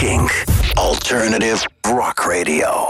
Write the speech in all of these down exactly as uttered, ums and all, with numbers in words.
King Alternative Rock Radio.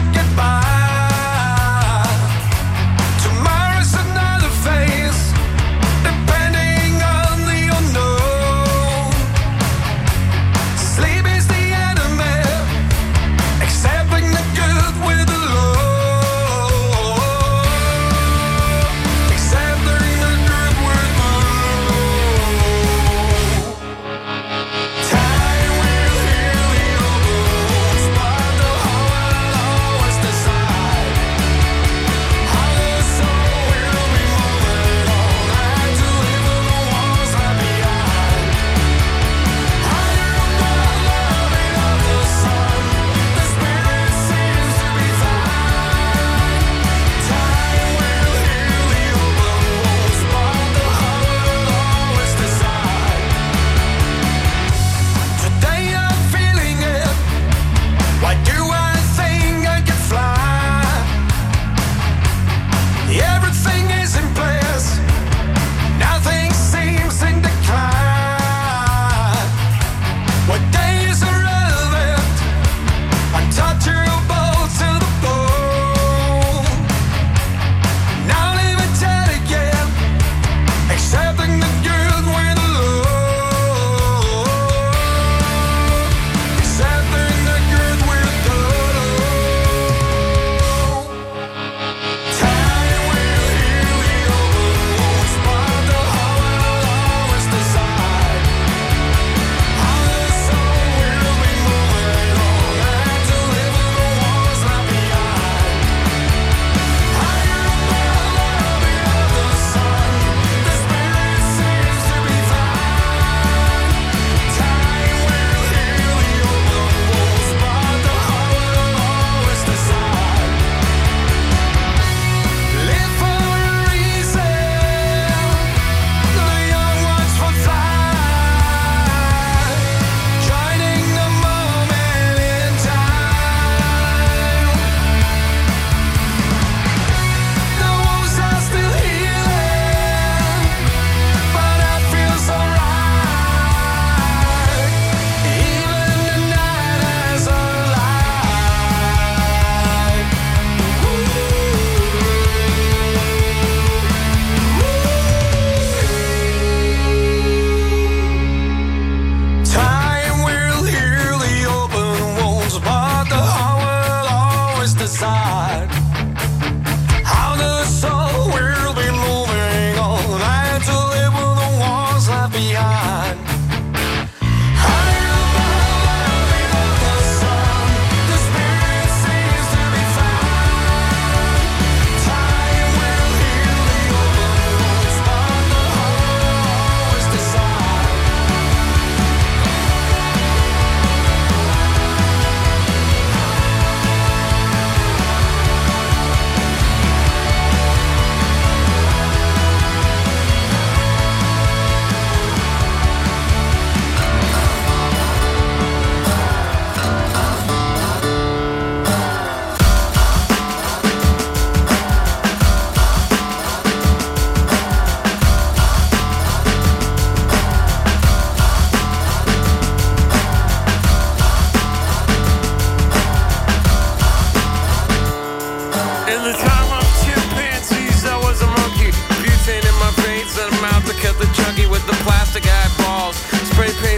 Tomorrow's another phase.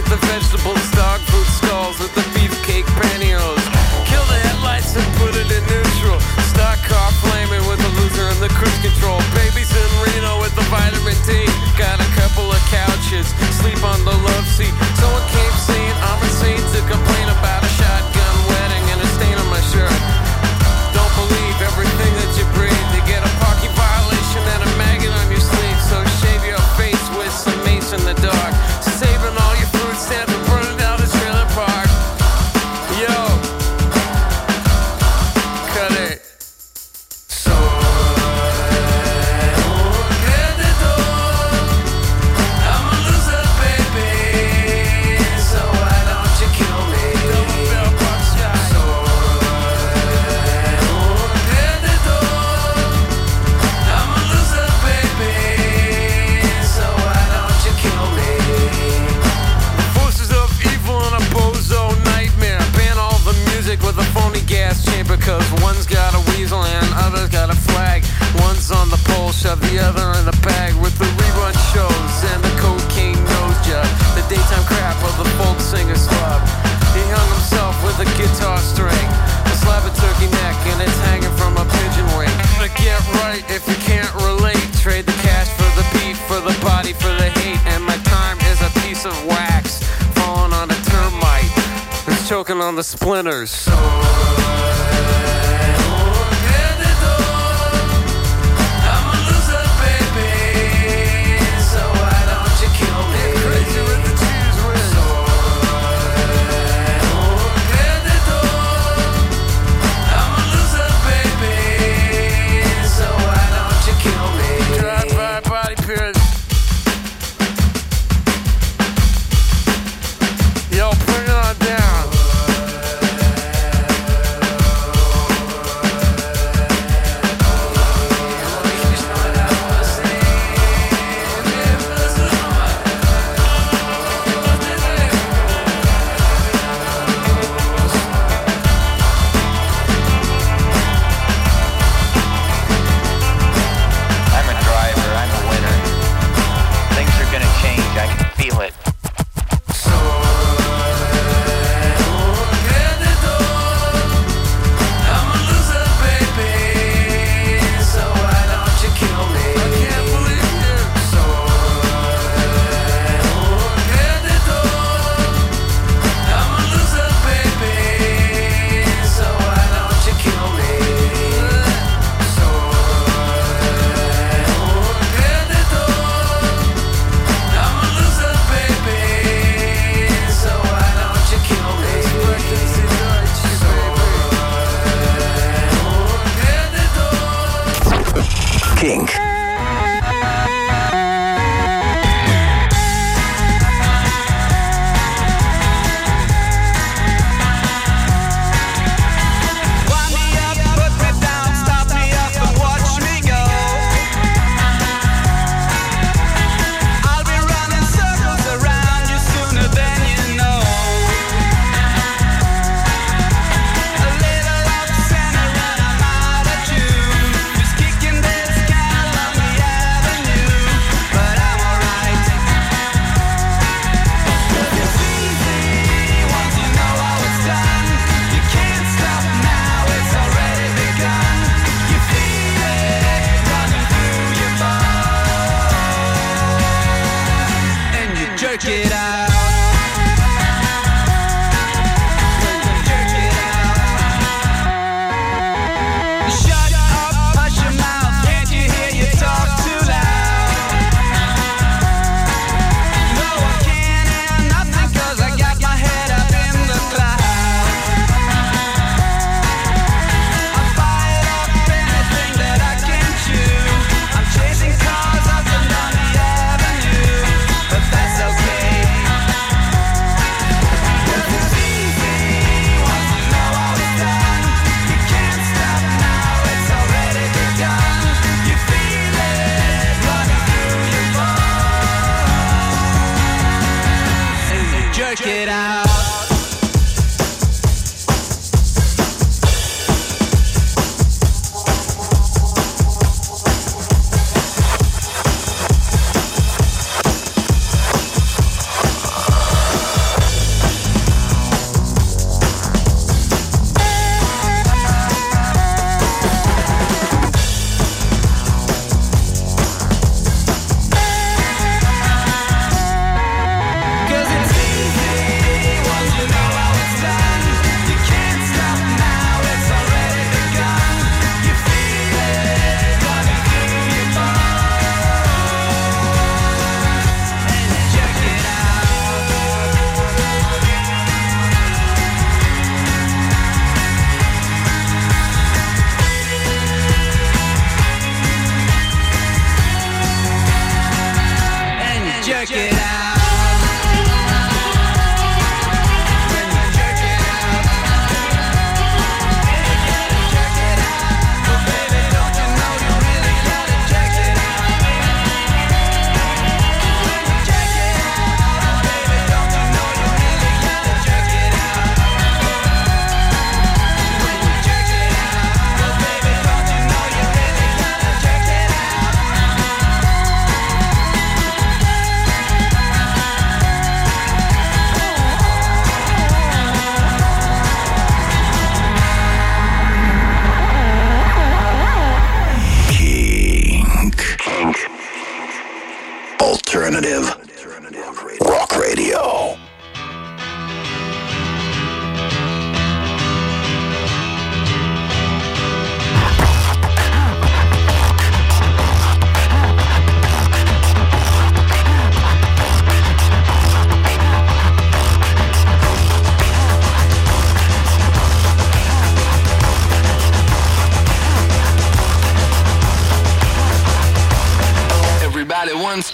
with the vegetables, dog food stalls with the beefcake pantyhose. Kill the headlights and put it in neutral. Stock car flaming with the loser and the cruise control. Babies in Reno with the vitamin D. Got a couple of couches, sleep on the love seat. Someone came saying I'm insane to complain about a shotgun wedding and a stain on my shirt. Don't believe everything that you breathe. You get a parking violation and a maggot on your sleeve. So shave your face with some mace in the dark. Saving all your food stamps and burning down the trailer park. Yo, cut it. So I'm a loser, baby. So why don't you kill me? Double bell pop shot. So I'm a loser, baby. So why don't you kill me? Forces of evil in a bozo nightmare. Ban all the music with a phony gas chamber. Cause one's got a weasel and other's got a flag. One's on the pole, shove the other in the bag. With the rerun shows and the cocaine nose job. The daytime crap of the folk singer slob. He hung himself with a guitar string. A slab of turkey neck and it's hanging from a pigeon wing. But get right if you can't relate. Trade the cash for the beat, for the body, for the hate. And my time is a piece of wax falling on a termite. It's choking on the splinters. So I'm a loser, baby. So why don't you kill me? Get crazy with the cheese whiz. So I'm a loser, baby. So why don't you kill me? Drive-by body pierce. Yo, bring it on down. I'm a driver, I'm a winner. Things are gonna change, I can feel it. I'm a loser, baby. So why don't you kill me? I can't believe you. So I'm a loser, baby. So why don't you kill me? So I'm a loser, baby. So why don't you kill me? Kink. Wind me up, put me down, stop me up and watch me go. I'll be running circles around you sooner than you know. A little off center and I'm out of tune. Just kicking this can along.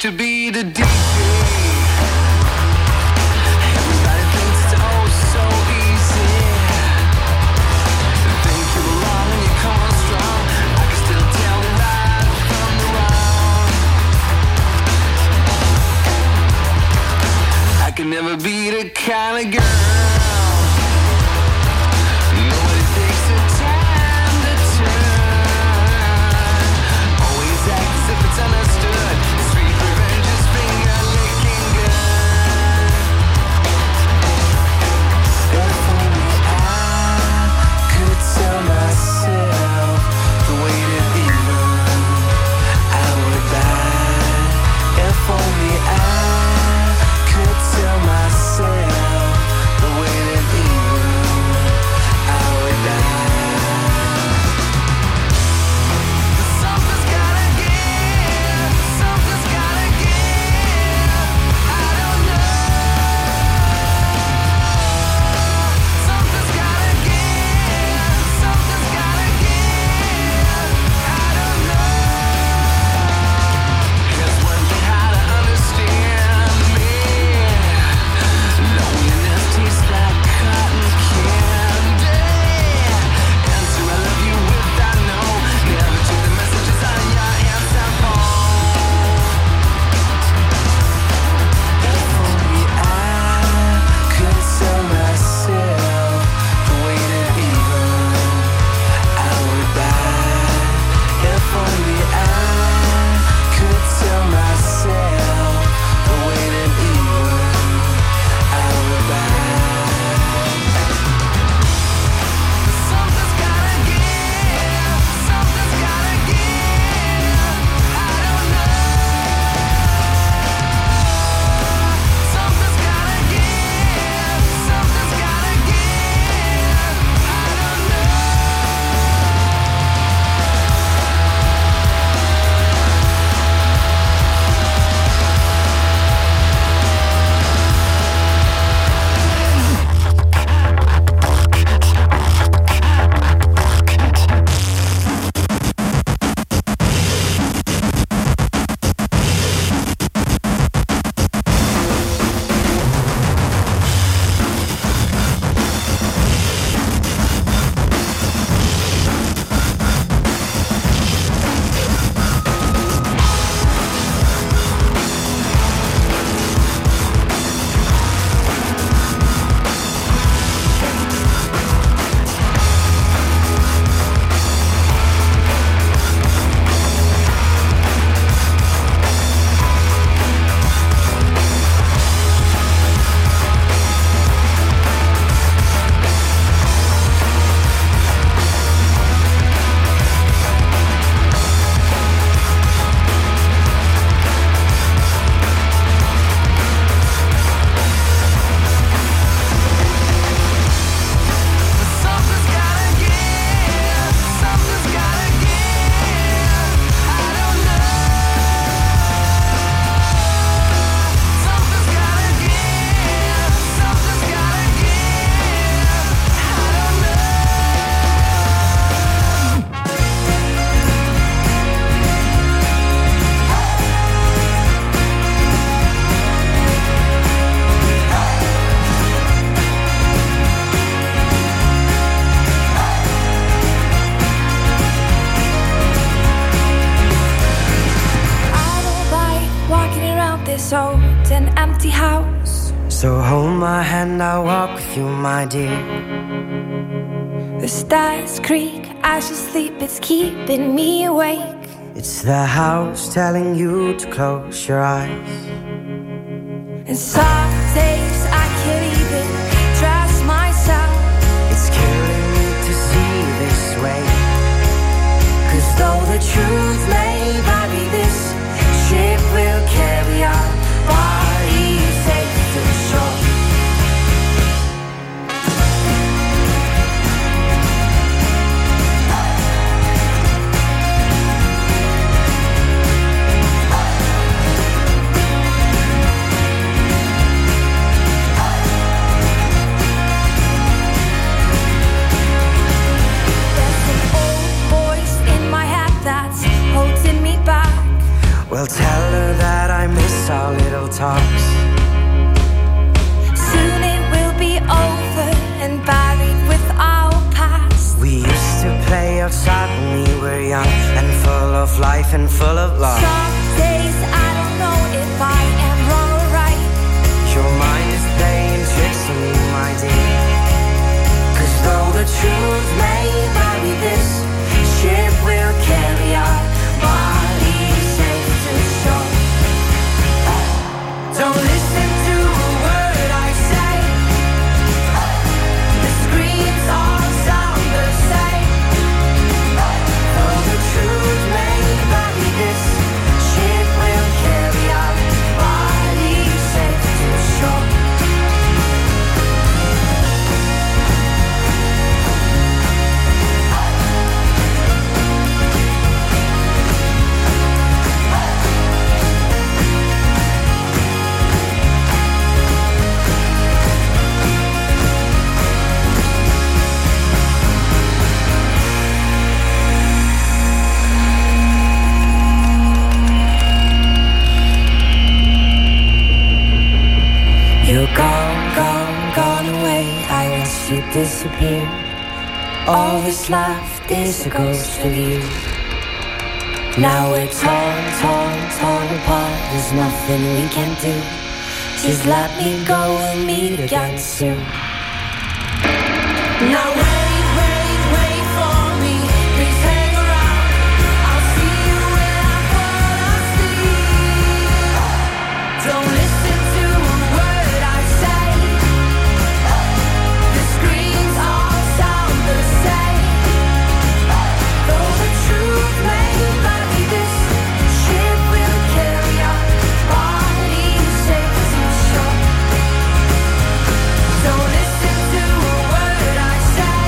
to be the D J. Everybody thinks it's oh so easy. They think you belong and you come on strong. I can still tell the right from the wrong. I can never be the kind of girl. Nobody takes the time to turn. Always act as if it's understood. Sweet revenge is finger licking good. If only I could tell myself the way to even I would buy. If only I could tell myself the way that even I would die. Something's gotta give, something's gotta give. I don't know. Something's gotta give, something's gotta give. I don't know. There's one thing how to understand me. Loneliness tastes like cotton candy. Answer I love you with I know. Never check the messages on your answer phone. If only I could tell myself the way that even I would buy. If only I could tell myself the way that even I would buy. Something's gotta give, something's gotta give. I don't know. Something's gotta give, something's gotta give. I don't know. Something's gotta give, something's gotta give. I don't know. Something's gotta give, something's gotta give. I don't I don't like walking around this old and empty house. So hold my hand, I'll walk with you, my dear. The stars creak as you sleep, it's keeping me awake. It's the house telling you to close your eyes. And some days I can't even trust myself. It's killing me to see this way. Cause though the truth may vary, this ship will carry our bodies safe to the shore. talks. Soon it will be over and buried with our past. We used to play outside when we were young and full of life and full of love. Some days I don't know if I am wrong or right. Your mind is playing tricks on you, my dear. Cause though the truth may vary, this ship will carry our bodies safe to shore. Don't listen to a word I say. The screams all sound the same. Though the truth may vary, this ship will carry our bodies safe to shore. You're gone, gone, gone away. I watched you disappear. All that's left is a ghost of you. Now we're torn, torn, torn apart. There's nothing we can do. Just let me go, we'll meet again soon. Now wait, wait, wait for me. Please hang around. I'll see you when I wanna see. Don't listen to a word I say. The screams all sound the same. Though the truth may vary, this ship will carry our bodies safe to shore. Don't listen to a word I say.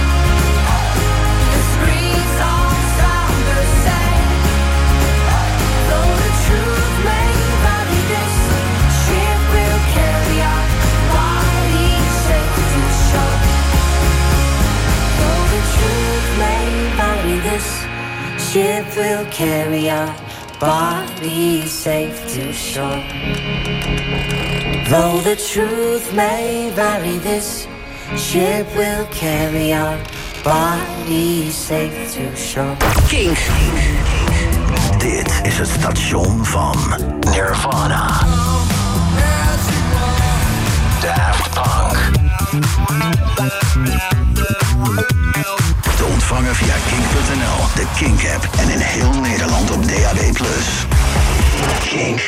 The screams all sound the same. Though the truth may vary, this ship will carry our bodies safe to shore. Though the truth may vary, this ship will carry our bodies safe to shore. Though the truth may vary, this ship will carry our bodies safe to shore. Kink. Dit is het station van Nirvana. Daft Punk. Te ontvangen via kink punt n l, de Kink-app en in heel Nederland op D A B plus. Kink.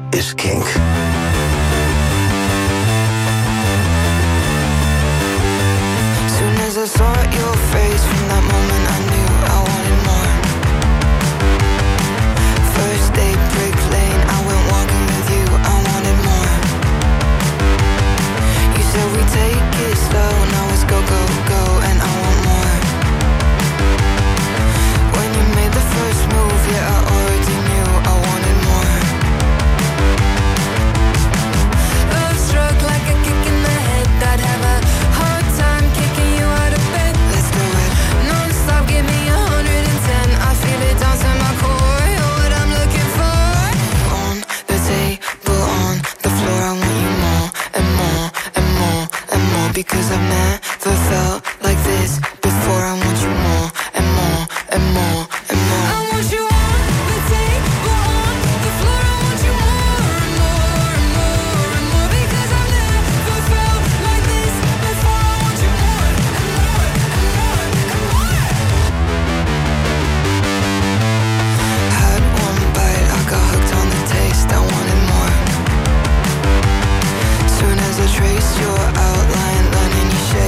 is kink. Soon as I saw your face, from that moment I knew I wanted more. First day, brick lane, I went walking with you, I wanted more. You said we take it slow, now it's go, go, go, and I want more. When you made the first move, yeah, I already knew I wanted more. Love struck like a kick in the head, I'd have a hard time kicking you out of bed. Let's do it, non-stop, give me a hundred and ten. I feel it down to my core, you're what I'm looking for. On the table, on the floor, I want you more and more and more and more. Because I've never felt like this before. I want you more and more and more and more. I want you on the table, on the floor. I want you more and more and more and more. Because I've never felt like this before. I want you more and more and more and more. Had one bite, I got hooked on the taste. I wanted more. Soon as I traced your outline, learning you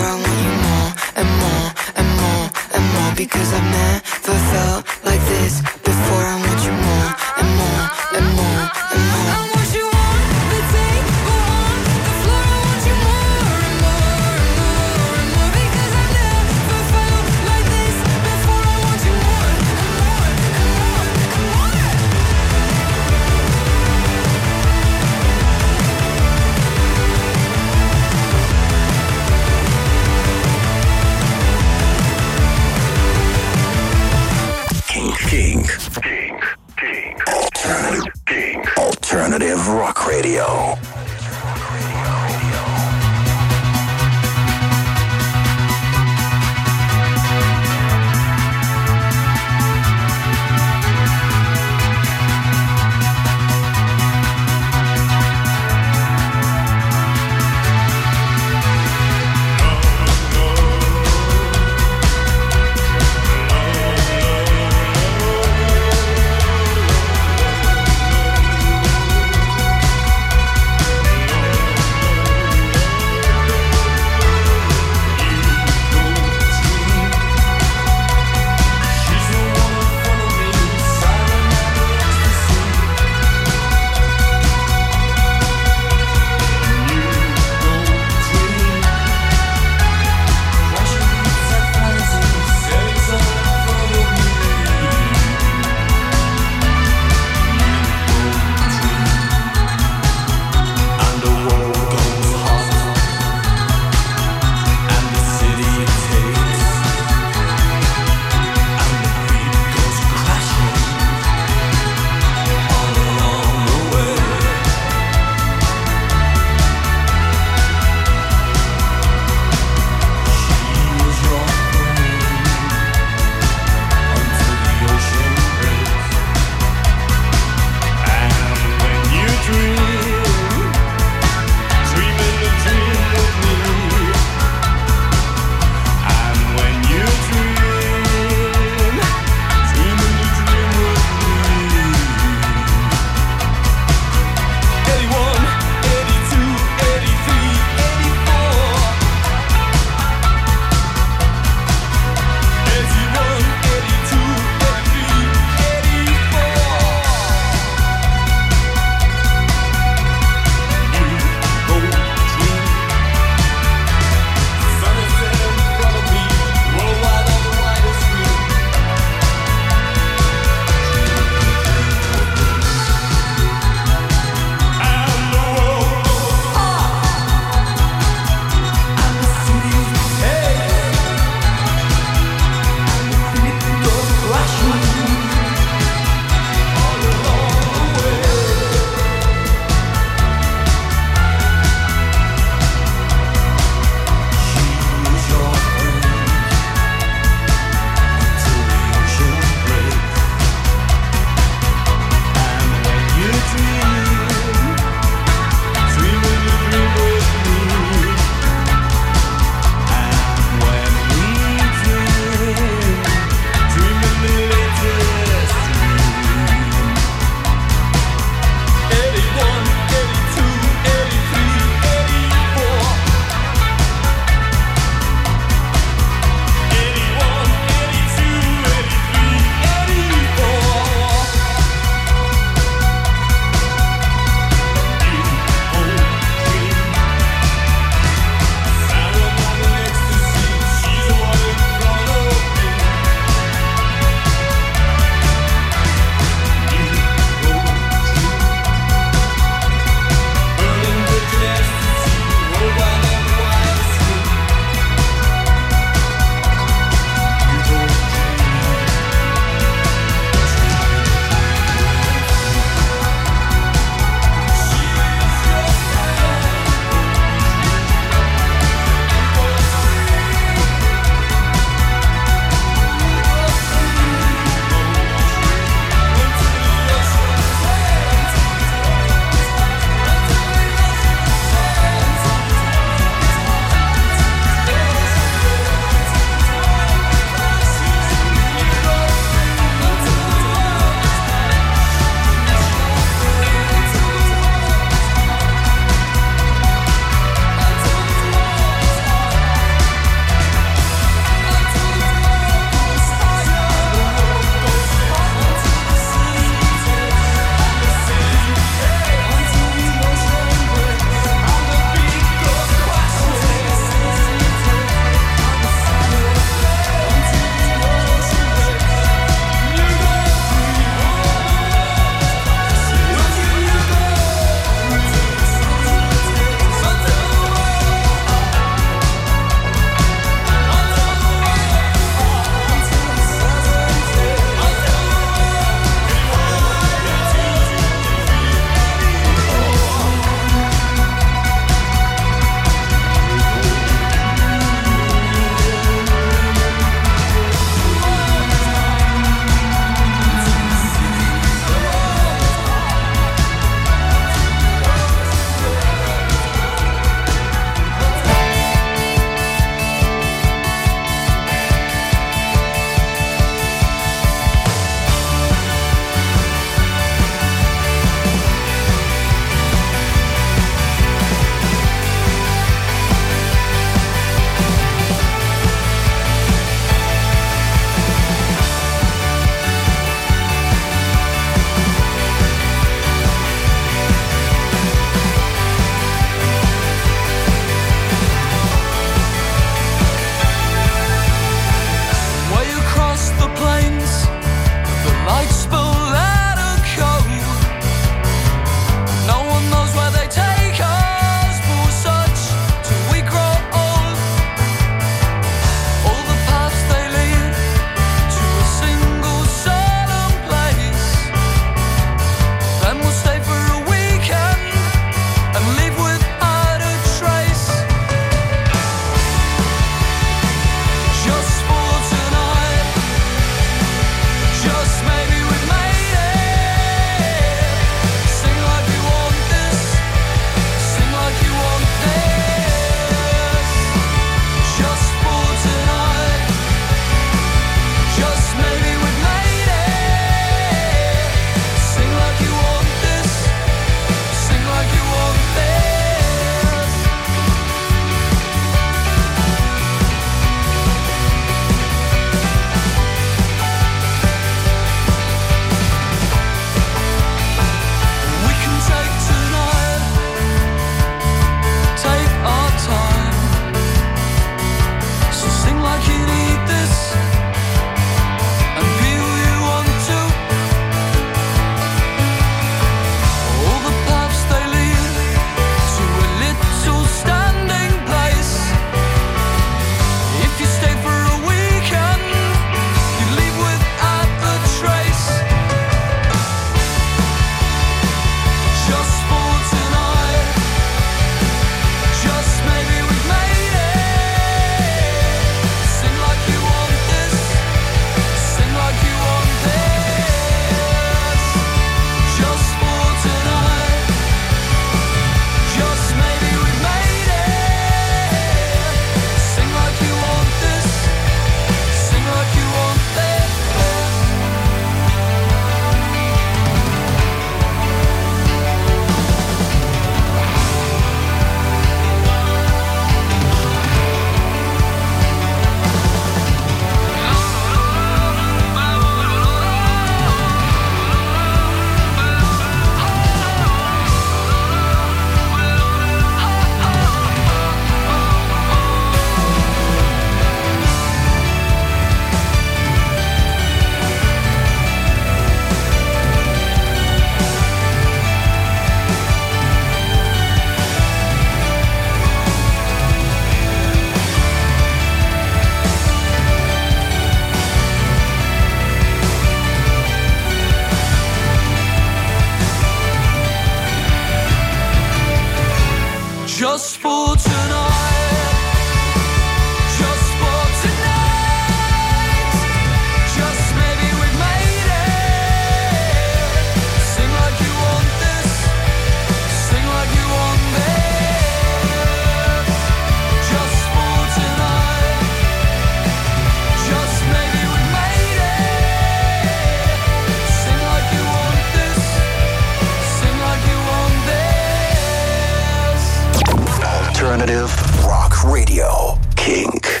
Alternative Rock Radio. Kink.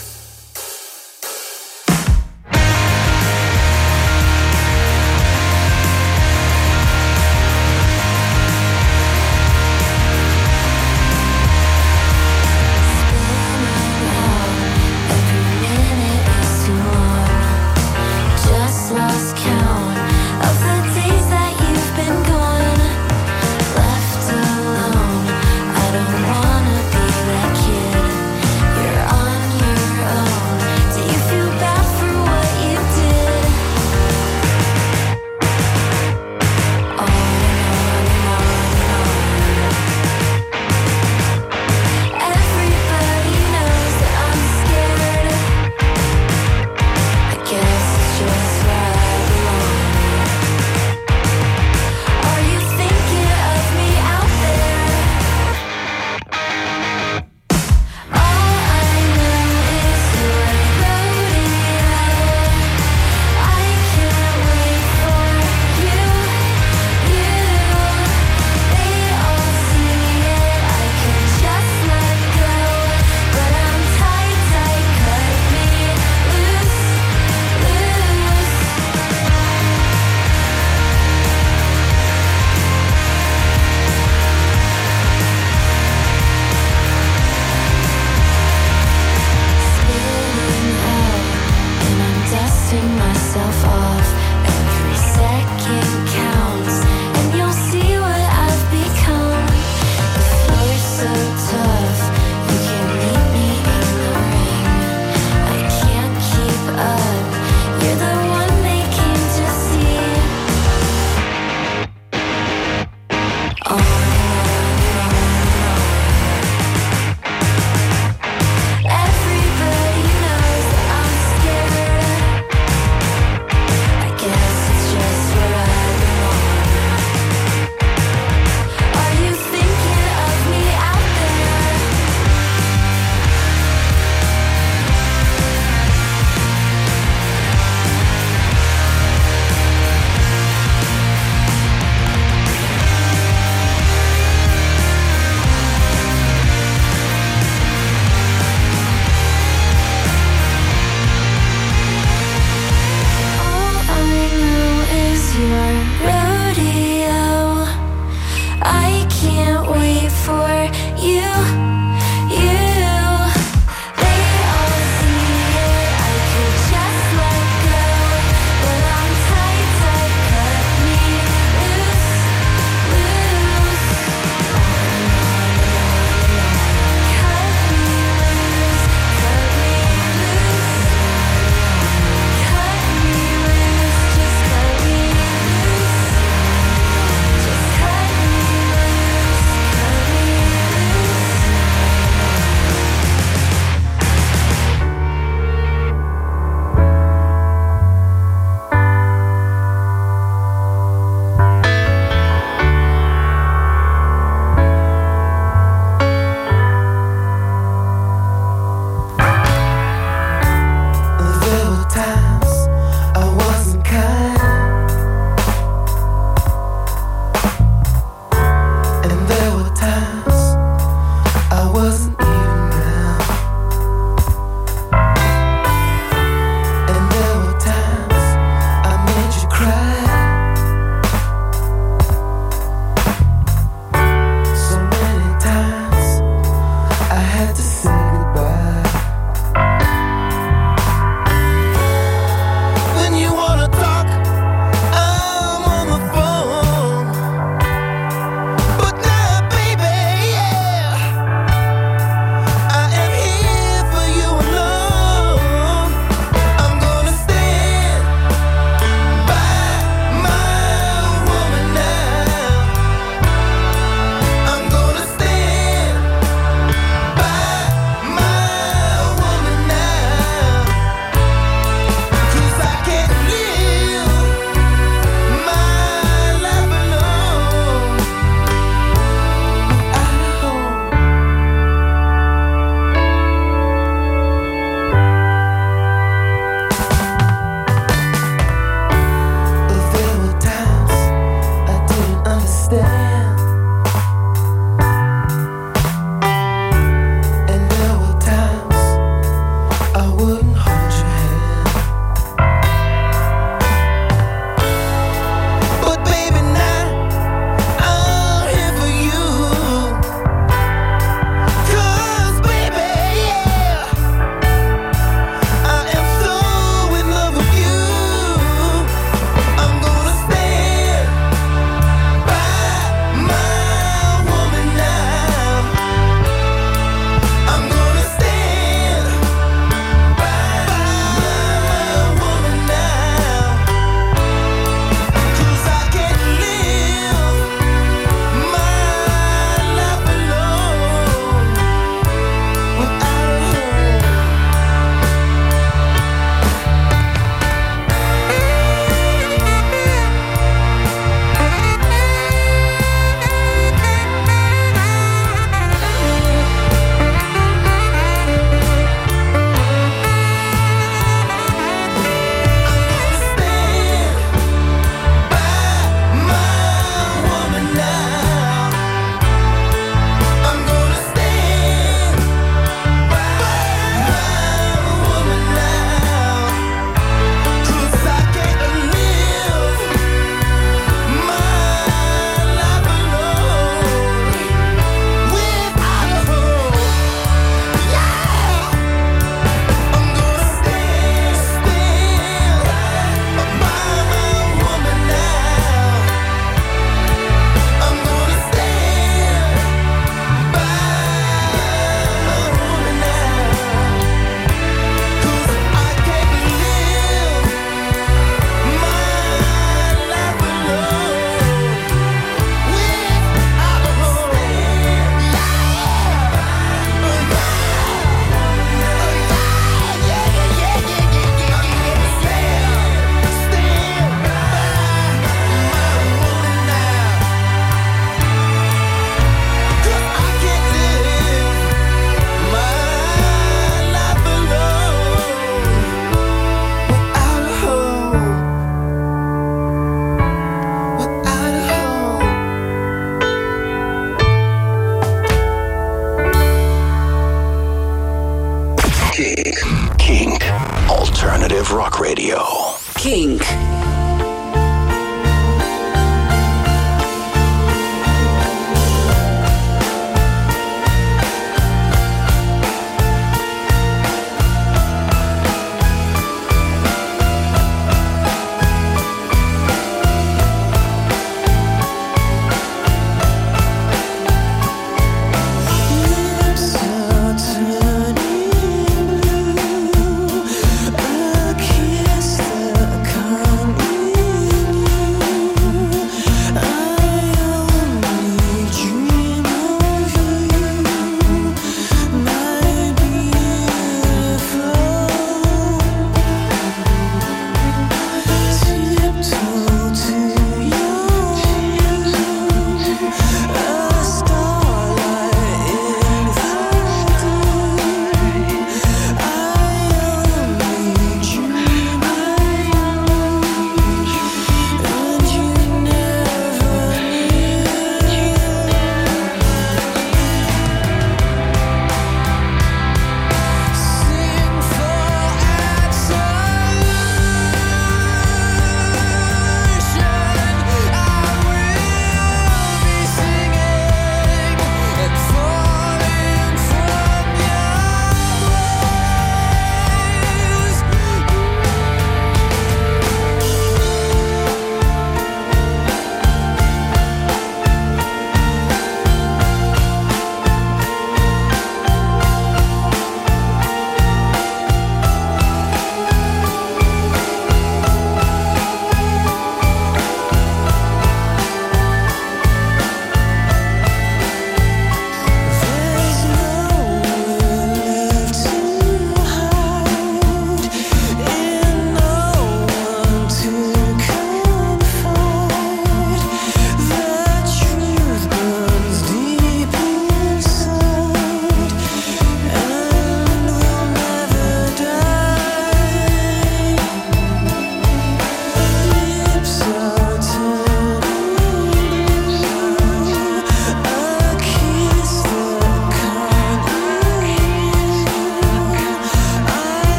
Lost count of the days that you've been gone, left alone. I don't wanna be that kid. You're on your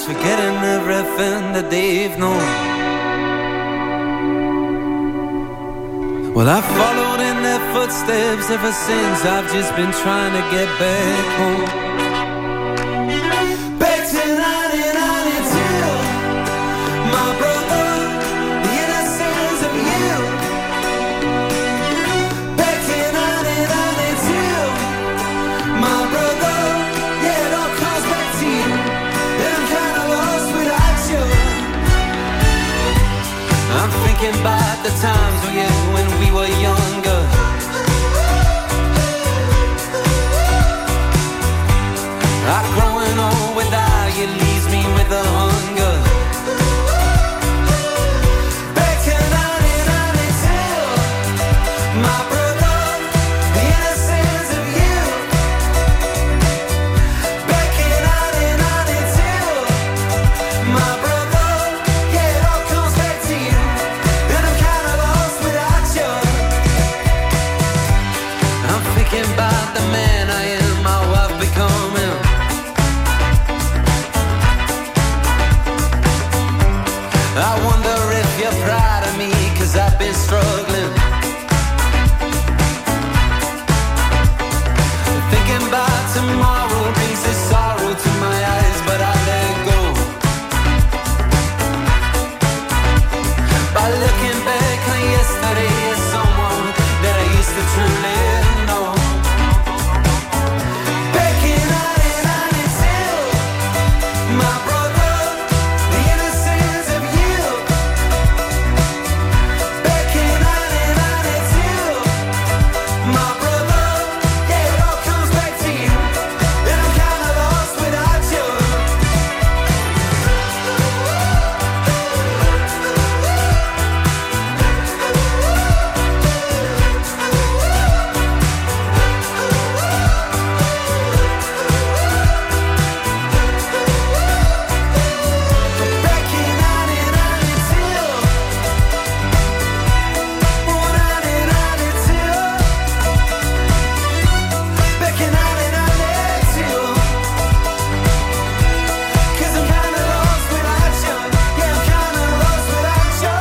past, forgetting everything that they've known. Well, I've followed in their footsteps ever since. I've just been trying to get back home. Back to nineteen ninety-two, my brother, the innocence of you. Back to nineteen ninety-two, my brother, yeah, it all comes back to you. And I'm kinda lost without you. I'm thinking about the times when you when we were younger. I'm growing old without you leaves me with a hunger. Back to nineteen ninety-two, my brother, the innocence of you. Back in nineteen ninety-two, my brother, yeah, it all comes back to you. And I'm kinda lost without you. I'm thinking about the man I am, how I've become him. I wonder if you're proud of me, cause I've been struggling. Thinking about tomorrow brings this sorrow to my eyes, but I let go. By looking back on yesterday as someone that I used to truly know. Back in nineteen ninety-two, my brother, the innocence of you. Back in nineteen ninety-two, my brother, yeah, it all comes back to you. And I'm kinda lost without you. Back in nineteen ninety-two, oh nineteen ninety-two, back in nineteen ninety-two, cause I'm kinda lost without you, yeah, I'm kinda lost without you.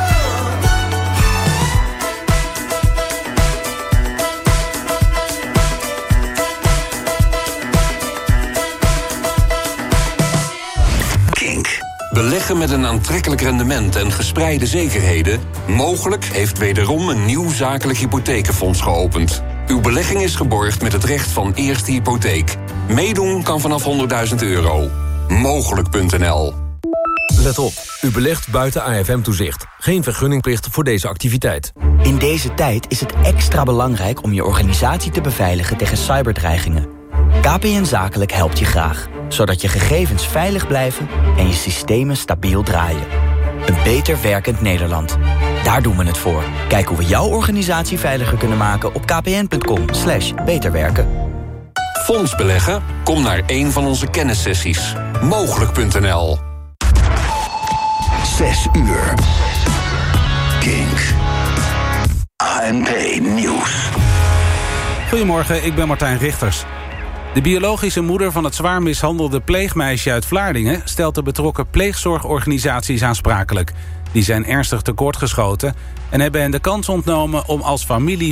Kink. Beleggen met een aantrekkelijk rendement en gespreide zekerheden? Mogelijk heeft wederom een nieuw zakelijk hypothekenfonds geopend. Uw belegging is geborgd met het recht van eerste hypotheek. Meedoen kan vanaf honderdduizend euro. Mogelijk punt n l. Let op, u belegt buiten A F M-toezicht. Geen vergunningplicht voor deze activiteit. In deze tijd is het extra belangrijk om je organisatie te beveiligen tegen cyberdreigingen. K P N Zakelijk helpt je graag, zodat je gegevens veilig blijven en je systemen stabiel draaien. Een beter werkend Nederland. Daar doen we het voor. Kijk hoe we jouw organisatie veiliger kunnen maken op kpn.com slash beterwerken. Fonds beleggen? Kom naar een van onze kennissessies. Mogelijk punt n l. Zes uur. Kink. A N P Nieuws. Goedemorgen, ik ben Martijn Richters. De biologische moeder van het zwaar mishandelde pleegmeisje uit Vlaardingen stelt de betrokken pleegzorgorganisaties aansprakelijk. Die zijn ernstig tekortgeschoten en hebben hen de kans ontnomen om als familie